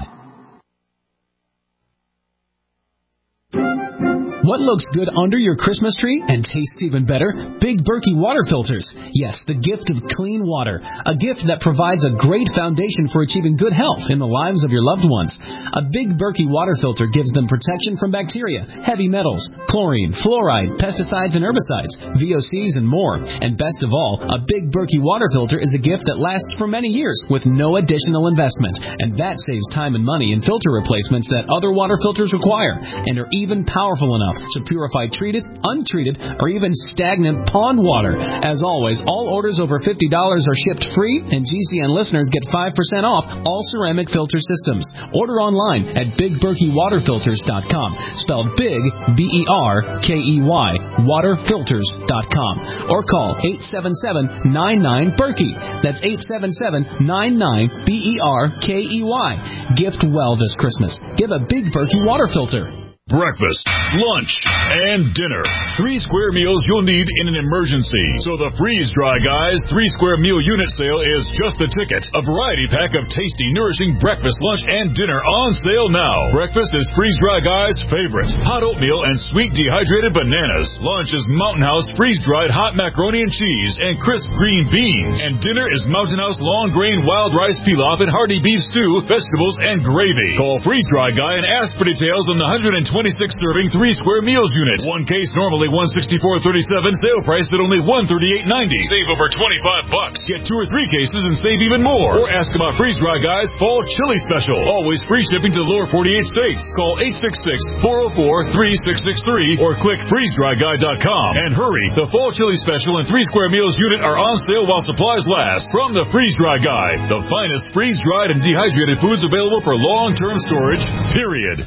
What looks good under your Christmas tree and tastes even better? Big Berkey water filters. Yes, the gift of clean water. A gift that provides a great foundation for achieving good health in the lives of your loved ones. A Big Berkey water filter gives them protection from bacteria, heavy metals, chlorine, fluoride, pesticides and herbicides, V O Cs and more. And best of all, a Big Berkey water filter is a gift that lasts for many years with no additional investment. And that saves time and money in filter replacements that other water filters require and are even powerful enough to purify treated, untreated, or even stagnant pond water. As always, all orders over fifty dollars are shipped free, and G C N listeners get five percent off all ceramic filter systems. Order online at big berkey water filters dot com, spelled big, B E R K E Y, water filters dot com, or call eight seven seven, nine nine, Berkey. That's eight seven seven, nine nine, B E R K E Y. Gift well this Christmas. Give a Big Berkey water filter. Breakfast, lunch, and dinner. Three square meals you'll need in an emergency. So the Freeze Dry Guys three square meal unit sale is just a ticket. A variety pack of tasty, nourishing breakfast, lunch, and dinner on sale now. Breakfast is Freeze Dry Guys' favorite. Hot oatmeal and sweet dehydrated bananas. Lunch is Mountain House freeze-dried hot macaroni and cheese and crisp green beans. And dinner is Mountain House long grain wild rice pilaf and hearty beef stew, vegetables, and gravy. Call Freeze Dry Guy and ask for details on the one hundred twenty-six serving three square meals unit. One case normally one sixty-four thirty-seven, sale price at only one thirty-eight ninety. Save over twenty-five bucks. Get two or three cases and save even more. Or ask about Freeze Dry Guys Fall Chili Special. Always free shipping to the lower forty-eight states. Call eight six six, four oh four, three six six three or click freeze dry guy dot com. And hurry, the Fall Chili Special and three square meals unit are on sale while supplies last. From the Freeze Dry Guy, the finest freeze-dried and dehydrated foods available for long-term storage, period.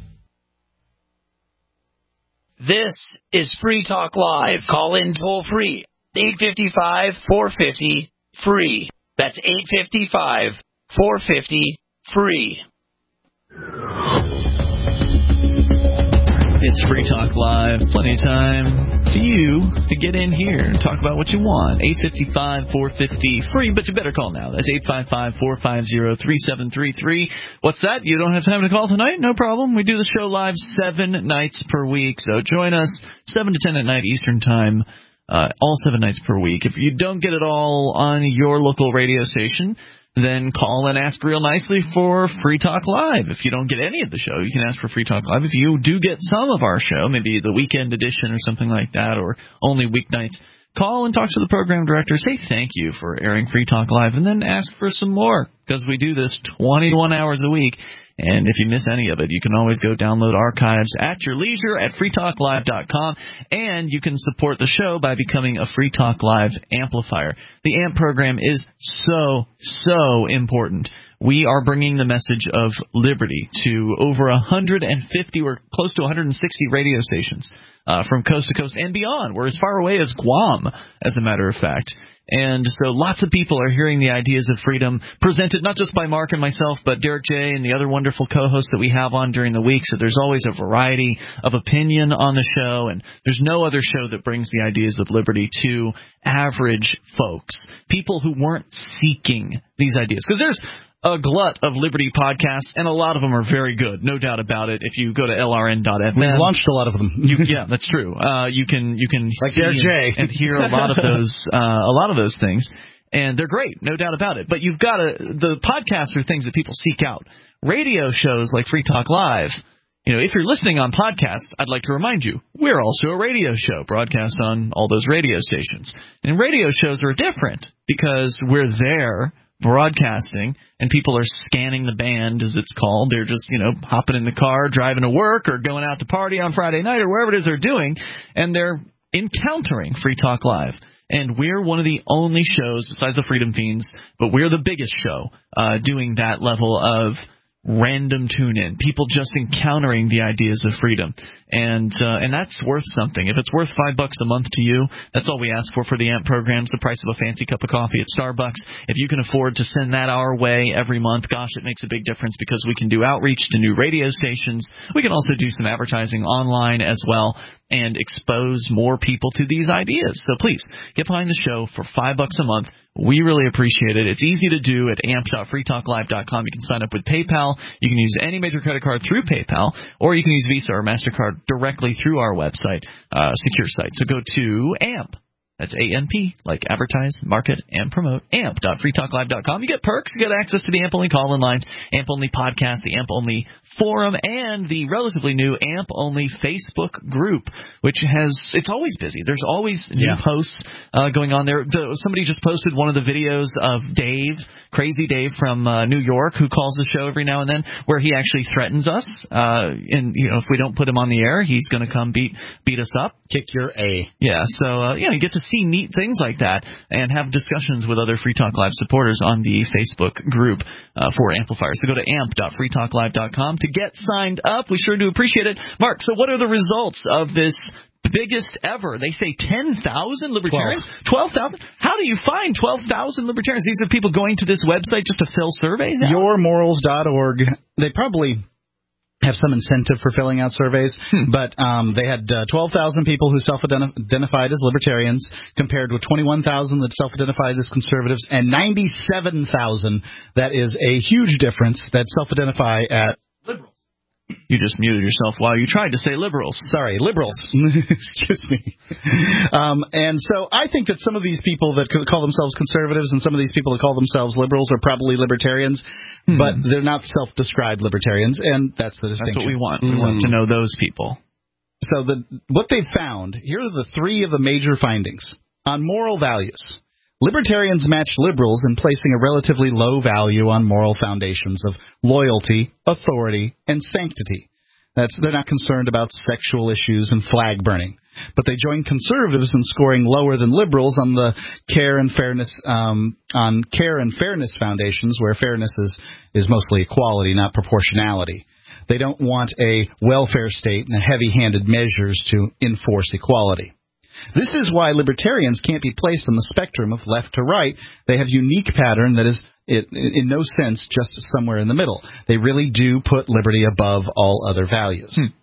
This is Free Talk Live. Call in toll free. eight five five, four five zero, free. That's eight five five, four five zero, free. It's Free Talk Live. Plenty of time for you to get in here and talk about what you want. eight five five, four five zero, free, but you better call now. That's eight five five, four five zero, three seven three three. What's that? You don't have time to call tonight? No problem. We do the show live seven nights per week, so join us seven to ten at night Eastern Time, uh, all seven nights per week. If you don't get it all on your local radio station, then call and ask real nicely for Free Talk Live. If you don't get any of the show, you can ask for Free Talk Live. If you do get some of our show, maybe the weekend edition or something like that, or only weeknights, call and talk to the program director. Say thank you for airing Free Talk Live, and then ask for some more, because we do this twenty-one hours a week. And if you miss any of it, you can always go download archives at your leisure at free talk live dot com, and you can support the show by becoming a Free Talk Live amplifier. The A M P program is so, so important. We are bringing the message of liberty to over one hundred fifty or close to one hundred sixty radio stations uh, from coast to coast and beyond. We're as far away as Guam, as a matter of fact. And so lots of people are hearing the ideas of freedom presented not just by Mark and myself, but Derek J. and the other wonderful co-hosts that we have on during the week. So there's always a variety of opinion on the show, and there's no other show that brings the ideas of liberty to average folks, people who weren't seeking these ideas. Because there's a glut of Liberty podcasts, and a lot of them are very good, no doubt about it. If you go to L R N dot F M, we've launched a lot of them. you, yeah, that's true. Uh, you can you can like see Derek J. and, and hear a lot of those uh, a lot of those things, and they're great, no doubt about it. But you've got to the podcasts are things that people seek out. Radio shows like Free Talk Live. You know, if you're listening on podcasts, I'd like to remind you, we're also a radio show broadcast on all those radio stations. And radio shows are different because we're there broadcasting, and people are scanning the band, as it's called. They're just, you know, hopping in the car, driving to work, or going out to party on Friday night, or wherever it is they're doing, and they're encountering Free Talk Live. And we're one of the only shows, besides the Freedom Fiends, but we're the biggest show uh, doing that level of random tune-in, people just encountering the ideas of freedom, and uh, and that's worth something. If it's worth five bucks a month to you, that's all we ask for for the A M P programs, the price of a fancy cup of coffee at Starbucks. If you can afford to send that our way every month, gosh, it makes a big difference because we can do outreach to new radio stations. We can also do some advertising online as well and expose more people to these ideas. So please, get behind the show for five bucks a month. We really appreciate it. It's easy to do at amp dot free talk live dot com. You can sign up with PayPal. You can use any major credit card through PayPal, or you can use Visa or MasterCard directly through our website, uh, secure site. So go to A M P. That's A M P, like advertise, market, and promote. amp dot free talk live dot com. You get perks. You get access to the A M P-only call-in lines, A M P-only podcast, the A M P-only forum, and the relatively new A M P-only Facebook group, which has – it's always busy. There's always new yeah. posts uh, going on there. The, somebody just posted one of the videos of Dave, Crazy Dave from uh, New York, who calls the show every now and then, where he actually threatens us. Uh, and, you know, if we don't put him on the air, he's going to come beat beat us up. Kick your A. Yeah, so, uh, yeah, you get to see neat things like that and have discussions with other Free Talk Live supporters on the Facebook group uh, for Amplifiers. So go to amp dot free talk live dot com to get signed up. We sure do appreciate it. Mark, so what are the results of this biggest ever? They say ten thousand libertarians? twelve thousand? How do you find twelve thousand libertarians? These are people going to this website just to fill surveys out? your morals dot org. They probably have some incentive for filling out surveys, hmm. but um, they had uh, twelve thousand people who self-identified as libertarians compared with twenty-one thousand that self-identified as conservatives and ninety-seven thousand that is a huge difference that self-identify as liberals. You just muted yourself while you tried to say liberals. Sorry, liberals. Excuse me. Um, and so I think that some of these people that call themselves conservatives and some of these people that call themselves liberals are probably libertarians, hmm. but they're not self-described libertarians, and that's the distinction. That's what we want. We mm. want to know those people. So the what they've found, here are the three of the major findings. On moral values, libertarians match liberals in placing a relatively low value on moral foundations of loyalty, authority, and sanctity. That's, they're not concerned about sexual issues and flag burning. But they join conservatives in scoring lower than liberals on the care and fairness um, on care and fairness foundations, where fairness is, is mostly equality, not proportionality. They don't want a welfare state and heavy-handed measures to enforce equality. This is why libertarians can't be placed on the spectrum of left to right. They have a unique pattern that is, it, in no sense, just somewhere in the middle. They really do put liberty above all other values. Hmm.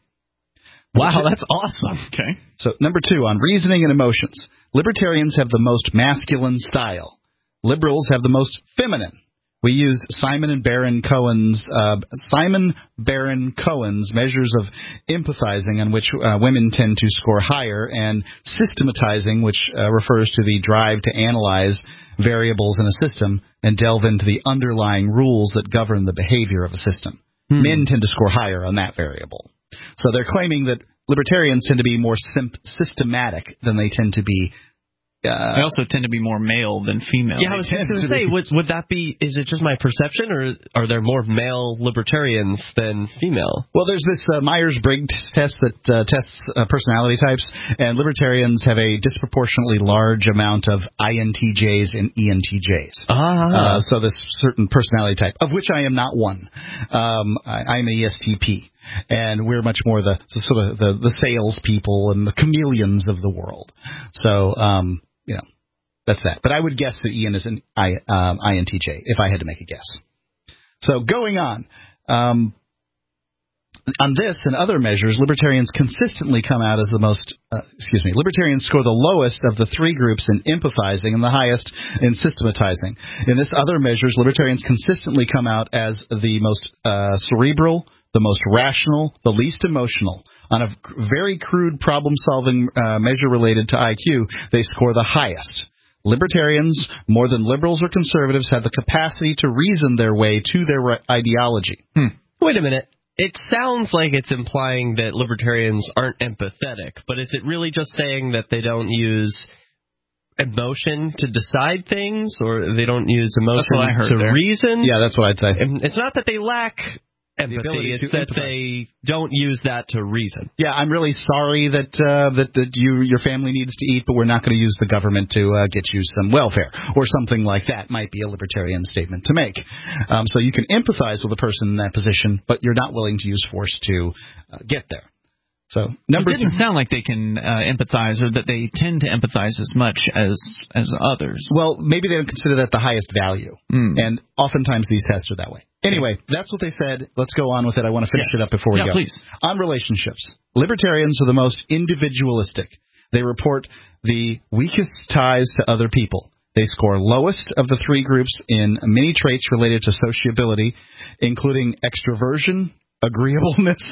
Wow, that's awesome. Okay. So, number two, on reasoning and emotions. Libertarians have the most masculine style. Liberals have the most feminine. We use Simon and Baron Cohen's uh, Simon Baron Cohen's measures of empathizing, on which uh, women tend to score higher, and systematizing, which uh, refers to the drive to analyze variables in a system and delve into the underlying rules that govern the behavior of a system. Hmm. Men tend to score higher on that variable. So they're claiming that libertarians tend to be more sim- systematic than they tend to be. Uh, they also tend to be more male than female. Yeah, I was just going to say, would, would that be, is it just my perception, or are there more male libertarians than female? Well, there's this uh, Myers-Briggs test that uh, tests uh, personality types, and libertarians have a disproportionately large amount of I N T Js and E N T Js. Ah. Uh, so this certain personality type, of which I am not one. Um, I, I'm an E S T P. And we're much more the, the sort of the, the sales people and the chameleons of the world. So, um, you know, that's that. But I would guess that Ian is an I, um, I N T J if I had to make a guess. So going on, um, on this and other measures, libertarians consistently come out as the most, uh, excuse me, libertarians score the lowest of the three groups in empathizing and the highest in systematizing. In this other measures, libertarians consistently come out as the most uh, cerebral, the most rational, the least emotional. On a very crude problem-solving uh, measure related to I Q, they score the highest. Libertarians, more than liberals or conservatives, have the capacity to reason their way to their ideology. Hmm. Wait a minute. It sounds like it's implying that libertarians aren't empathetic, but is it really just saying that they don't use emotion to decide things, or they don't use emotion to there. reason? Yeah, that's what I'd say. And it's not that they lack empathy. It's that empathize. They don't use that to reason. Yeah, I'm really sorry that uh, that, that you your family needs to eat, but we're not going to use the government to uh, get you some welfare or something like that. Might be a libertarian statement to make. Um, so you can empathize with a person in that position, but you're not willing to use force to uh, get there. So number it didn't two, sound like they can uh, empathize, or that they tend to empathize as much as as others. Well, maybe they don't consider that the highest value, mm. and oftentimes these tests are that way. Anyway, that's what they said. Let's go on with it. I want to finish yeah. it up before we yeah, go. Please. On relationships, libertarians are the most individualistic. They report the weakest ties to other people. They score lowest of the three groups in many traits related to sociability, including extroversion, agreeableness,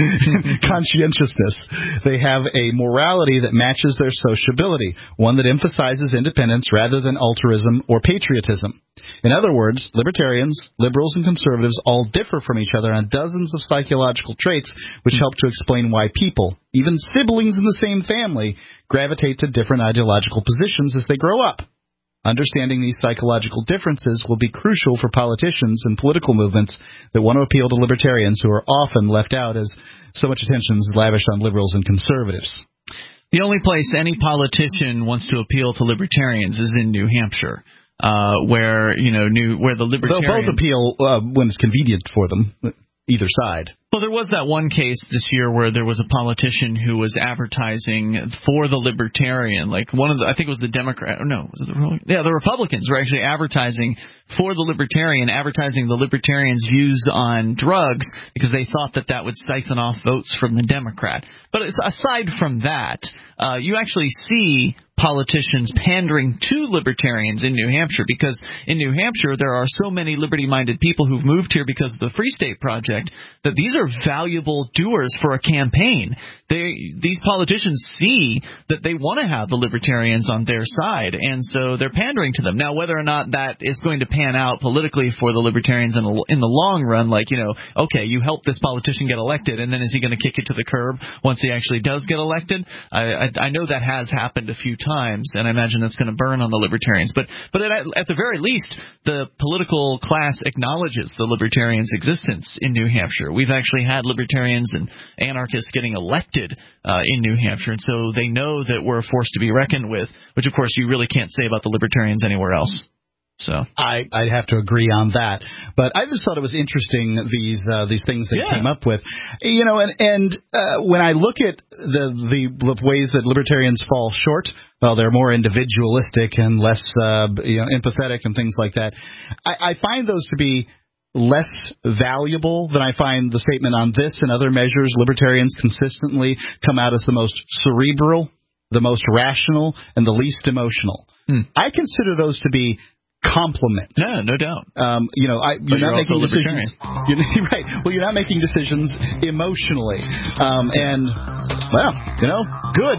conscientiousness. They have a morality that matches their sociability, one that emphasizes independence rather than altruism or patriotism. In other words, libertarians, liberals, and conservatives all differ from each other on dozens of psychological traits which help to explain why people, even siblings in the same family, gravitate to different ideological positions as they grow up. Understanding these psychological differences will be crucial for politicians and political movements that want to appeal to libertarians who are often left out as so much attention is lavished on liberals and conservatives. The only place any politician wants to appeal to libertarians is in New Hampshire, uh, where you know, new where the libertarians they'll both appeal uh, when it's convenient for them, either side. Well, there was that one case this year where there was a politician who was advertising for the Libertarian, like one of the, I think it was the Democrat, no, was it the Republican? Yeah, the Republicans were actually advertising for the Libertarian, advertising the Libertarians' views on drugs because they thought that that would siphon off votes from the Democrat. But aside from that, uh, you actually see politicians pandering to libertarians in New Hampshire, because in New Hampshire there are so many liberty-minded people who've moved here because of the Free State Project that these are valuable doers for a campaign. They, these politicians see that they want to have the libertarians on their side, and so they're pandering to them. Now, whether or not that is going to pan out politically for the libertarians in the, in the long run, like, you know, okay, you help this politician get elected, and then is he going to kick it to the curb once he actually does get elected? I, I, I know that has happened a few times, and I imagine that's going to burn on the libertarians. But but at, at the very least, the political class acknowledges the libertarians' existence in New Hampshire. We've actually had libertarians and anarchists getting elected uh, in New Hampshire, and so they know that we're a force to be reckoned with, which, of course, you really can't say about the libertarians anywhere else. So I I'd have to agree on that, but I just thought it was interesting, these uh, these things they yeah. came up with, you know, and and uh, when I look at the the ways that libertarians fall short, well, they're more individualistic and less uh, you know empathetic and things like that. I, I find those to be less valuable than I find the statement on this and other measures. Libertarians consistently come out as the most cerebral, the most rational, and the least emotional. Hmm. I consider those to be compliment. Yeah, no doubt. Um, you know, I, you're, you're not making decisions. You're, right. Well, you're not making decisions emotionally. Um, and, well, you know, good.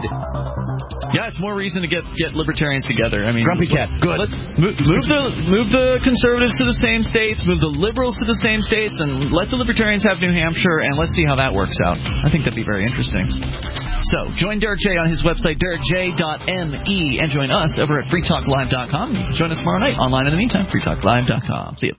Yeah, it's more reason to get get libertarians together. I mean, Grumpy Cat. Good. Let's move, move the move the conservatives to the same states, move the liberals to the same states, and let the libertarians have New Hampshire, and let's see how that works out. I think that'd be very interesting. So, join Derek J on his website, derek j dot m e, and join us over at free talk live dot com. You can join us tomorrow night online in the meantime, free talk live dot com. See you.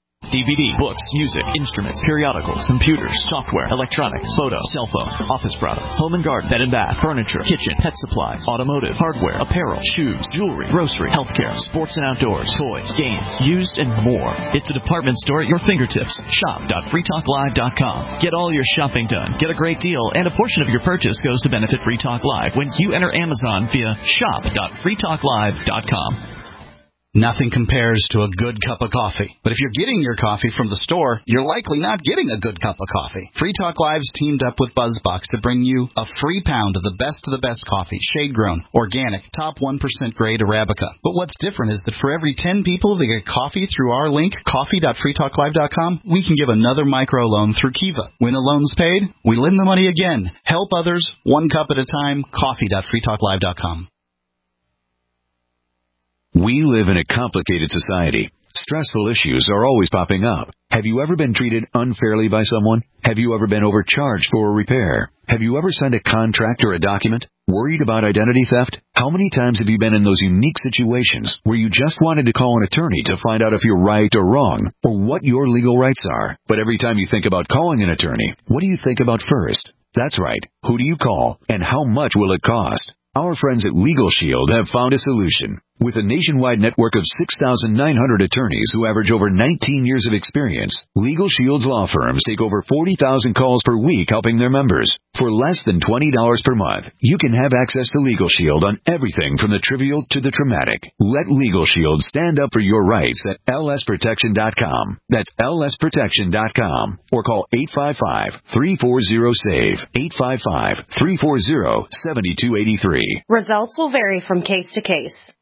D V D, books, music, instruments, periodicals, computers, software, electronics, photo, cell phone, office products, home and garden, bed and bath, furniture, kitchen, pet supplies, automotive, hardware, apparel, shoes, jewelry, grocery, healthcare, sports and outdoors, toys, games, used, and more. It's a department store at your fingertips. shop dot free talk live dot com. Get all your shopping done, get a great deal, and a portion of your purchase goes to benefit Free Talk Live when you enter Amazon via shop dot free talk live dot com. Nothing compares to a good cup of coffee. But if you're getting your coffee from the store, you're likely not getting a good cup of coffee. Free Talk Live's teamed up with BuzzBox to bring you a free pound of the best of the best coffee, shade-grown, organic, top one percent grade Arabica. But what's different is that for every ten people that get coffee through our link, coffee dot free talk live dot com, we can give another microloan through Kiva. When a loan's paid, we lend the money again. Help others, one cup at a time, coffee dot free talk live dot com. We live in a complicated society. Stressful issues are always popping up. Have you ever been treated unfairly by someone? Have you ever been overcharged for a repair? Have you ever signed a contract or a document? Worried about identity theft? How many times have you been in those unique situations where you just wanted to call an attorney to find out if you're right or wrong, or what your legal rights are? But every time you think about calling an attorney, what do you think about first? That's right. Who do you call, and how much will it cost? Our friends at Legal Shield have found a solution. With a nationwide network of six thousand nine hundred attorneys who average over nineteen years of experience, Legal Shield's law firms take over forty thousand calls per week helping their members. For less than twenty dollars per month, you can have access to Legal Shield on everything from the trivial to the traumatic. Let Legal Shield stand up for your rights at L S protection dot com. That's L S protection dot com. Or call eight five five, three four zero, SAVE, eight five five, three four zero, seven two eight three. Results will vary from case to case.